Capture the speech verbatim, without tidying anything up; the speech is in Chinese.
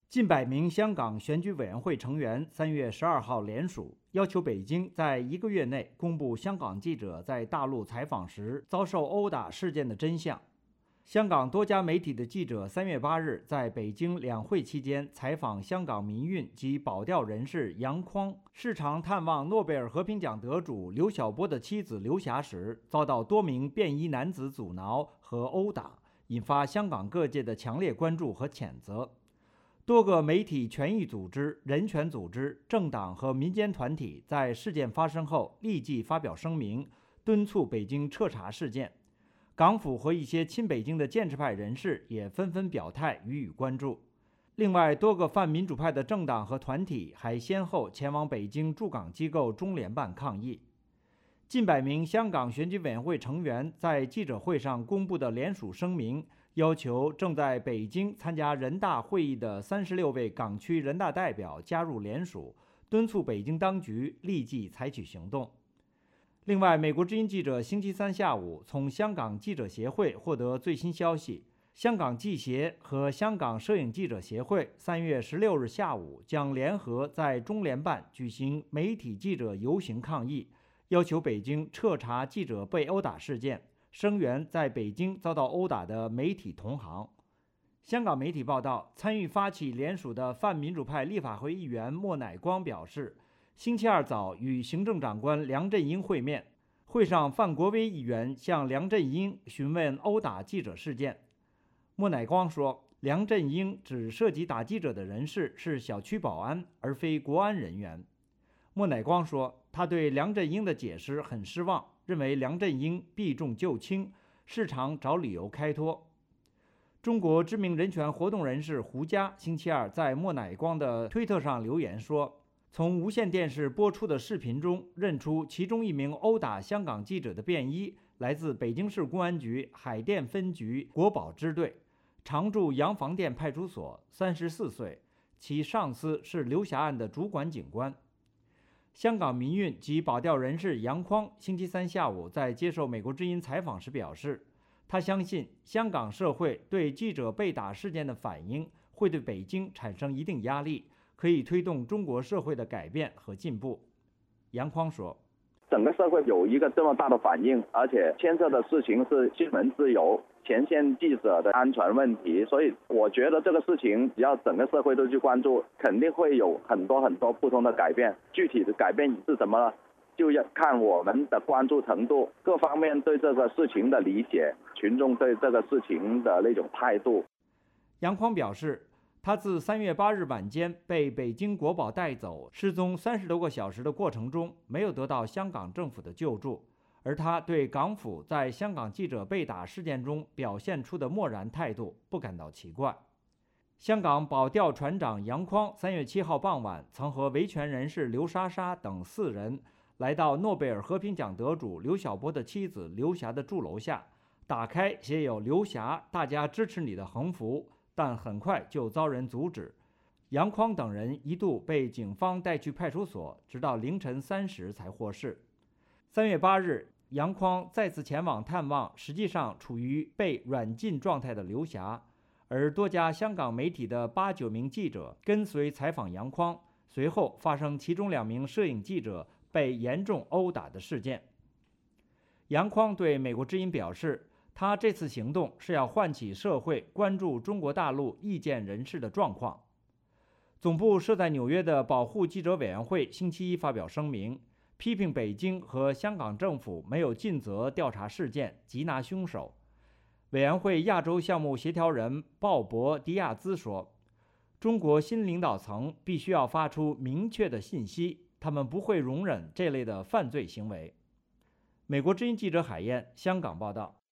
近百名香港选举委员会成员三月十二号联署，要求北京在一个月内公布香港记者在大陆采访时遭受殴打事件的真相。香港多家媒体的记者三月八日在北京两会期间采访香港民运及保钓人士杨匡视察探望诺贝尔和平奖得主刘晓波的妻子刘霞时，遭到多名便衣男子阻挠和殴打，引发香港各界的强烈关注和谴责。多个媒体权益组织、人权组织、政党和民间团体在事件发生后立即发表声明，敦促北京彻查事件。港府和一些亲北京的建制派人士也纷纷表态予以关注。另外，多个泛民主派的政党和团体还先后前往北京驻港机构中联办抗议。近百名香港选举委员会成员在记者会上公布的联署声明，要求正在北京参加人大会议的三十六位港区人大代表加入联署，敦促北京当局立即采取行动。另外，美国之音记者星期三下午从香港记者协会获得最新消息，香港记协和香港摄影记者协会三月十六日下午将联合在中联办举行媒体记者游行抗议，要求北京彻查记者被殴打事件，声援在北京遭到殴打的媒体同行。香港媒体报道，参与发起联署的泛民主派立法会议员莫乃光表示，星期二早与行政长官梁振英会面，会上范国威议员向梁振英询问殴打记者事件。莫乃光说，梁振英指涉及打记者的人士是小区保安，而非国安人员。莫乃光说，他对梁振英的解释很失望，认为梁振英避重就轻，时常找理由开脱。中国知名人权活动人士胡佳星期二在莫乃光的推特上留言说，从无线电视播出的视频中认出其中一名殴打香港记者的便衣来自北京市公安局海淀分局国保支队，常驻洋房店派出所，三十四岁，其上司是刘霞案的主管警官。香港民运及保钓人士杨匡星期三下午在接受美国之音采访时表示，他相信香港社会对记者被打事件的反应会对北京产生一定压力，可以推动中国社会的改变和进步。杨匡说， 整个社会有一个这么大的反应，而且牵涉的事情是新闻自由、前线记者的安全问题，所以我觉得这个事情只要整个社会都去关注，肯定会有很多很多不同的改变。具体的改变是什么，就要看我们的关注程度，各方面对这个事情的理解，群众对这个事情的那种态度。 杨匡表示，他自三月八日晚间被北京国保带走，失踪三十多个小时的过程中，没有得到香港政府的救助，而他对港府在香港记者被打事件中表现出的漠然态度不感到奇怪。香港保钓船长杨匡三月七号傍晚曾和维权人士刘莎莎等四人来到诺贝尔和平奖得主刘晓波的妻子刘霞的住楼下，打开写有刘霞大家支持你的横幅，但很快就遭人阻止。杨匡等人一度被警方带去派出所，直到凌晨三时才获释。三月八日，杨匡再次前往探望实际上处于被软禁状态的刘霞，而多家香港媒体的八九名记者跟随采访杨匡，随后发生其中两名摄影记者被严重殴打的事件。杨匡对美国之音表示，他这次行动是要唤起社会关注中国大陆意见人士的状况。总部设在纽约的保护记者委员会星期一发表声明，批评北京和香港政府没有尽责调查事件，缉拿凶手。委员会亚洲项目协调人鲍勃·迪亚兹说，中国新领导层必须要发出明确的信息，他们不会容忍这类的犯罪行为。美国之音记者海燕，香港报道。